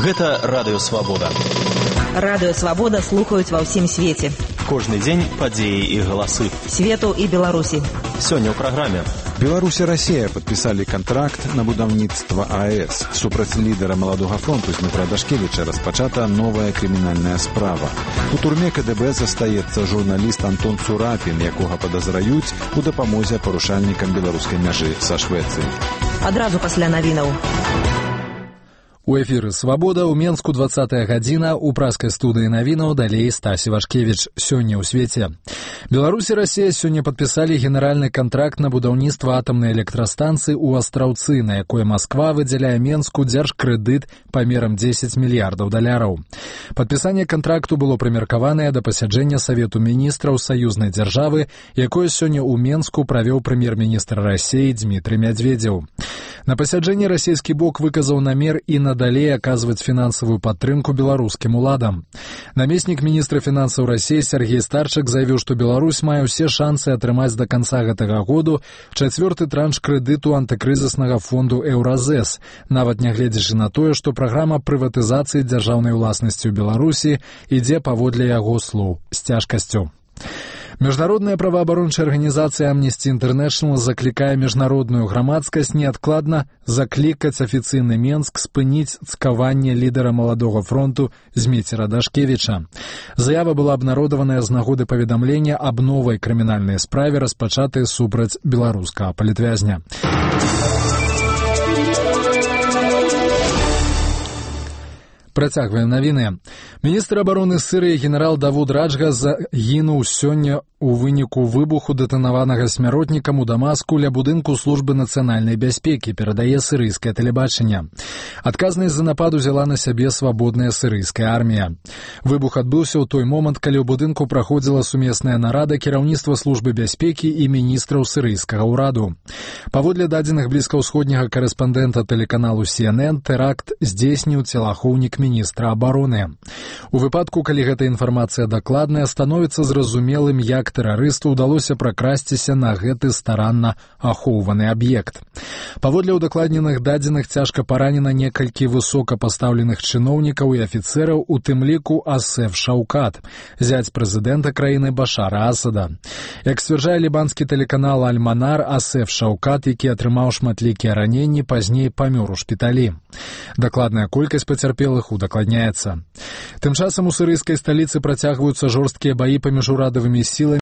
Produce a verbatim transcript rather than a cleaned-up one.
Гэта Радыё Свабода. Радыё Свабода слухаюць ва ўсім свеце. Кожны дзень падзеі і галасы. Свету і Беларусі. Сёння ў праграме. Беларусь и Россия подписали контракт на будаўніцтва АЭС. Супраць лідера Маладога фронту Дмітра Дашкевіча распачата новая крымінальная справа. У турме КДБ застаецца журналіст Антон Цурапін, якога падазраюць у дапамозе парушальнікам беларускай мяжы са Швецыяй. Адразу пасля навінаў. У эфіры «Свабода» ў Менску двадцатая гадзіна, у праскай студыі навінаў далей Стасі Вашкевіч. Сёння ў свеце. Беларусь и Россия сёння падпісалі генеральны кантракт на будаўніцтва атамнай электрастанцыі ў Астраўцы, на якой Масква выдзяляе Менску дзяржкрэдыт памерам дзесяць мільярдаў даляраў. Падпісанне кантракту было прымеркаванае да пасяджэння Савету міністраў саюзнай дзяржавы, якое сёння ў Менску правёў прэм'ер-міністр России Дмітрый Медведев. На пасяджэнні расійскі бок выказаў намер і надалей аказваць фінансавую падтрымку беларускім уладам. Намеснік міністра фінансаў России Сергей Старчак заявіў, што Беларусь мае ўсе шансы атрымаць да канца гэтага году чацвёрты транш крэдыту антыкрызіснага фонду «Еўразэс», нават нягледзячы на тое, што праграма прыватызацыі дзяржаўнай уласнасці ў Беларусі ідзе паводле яго слоў з цяжкасцю. Міжнародная праваабарончая арганізацыя Amnesty International заклікае міжнародную грамадскасць неадкладна заклікаць афіцыйны Менск спыніць цкаванне лідара Маладога фронту Дмітра Дашкевіча. Заява была абнародаваная з нагоды паведамлення аб новай крымінальнай справе, распачатай супраць беларускага палітвязня. Працягваем навіны. Міністр абароны Сірыі генерал Давуд Раджга загінуў сёння у выніку выбуху дэтанаванага смяротнікам у Дамаску ля будынку службы нацыянальнай бяспекі, перадае сірыйскае тэлебачанне. Адказнасць за напад узяла на сябе свабодная сірыйская армія. Выбух адбыўся ў той момант, калі ў будынку праходзіла сумесная нарада кіраўніцтва службы бяспекі і міністраў сірыйскага ўраду. Паводле дадзеных блізкаўсходняга карэспандэнта тэлеканалу Си Эн Эн, тэракт здзейсніў целахоўнік міністра абароны. У выпадку, калі гэта інфармацыя дакладная, становіцца зразумелым, як тэрарысту ўдалося пракрасціся на гэты старанна ахоўваны аб'ект. Паводле ўдакладненых дадзеных цяжка паранена некалькі высокапастаўленых чыноўнікаў і афіцэраў, у тым ліку Асеф Шаўкат, зяць прэзідэнта краіны Башара Асада. Як сцвярджае лібанскі тэлеканал Аль-Манар, Асеф Шаўкат, які атрымаў шматлікія раненні, пазней памёр у шпіталі. Дакладная колькасць пацярпелых удакладняецца. Тым часам у сірыйскай сталіцы працягваюцца жорсткія баі паміж урадавымі сіламі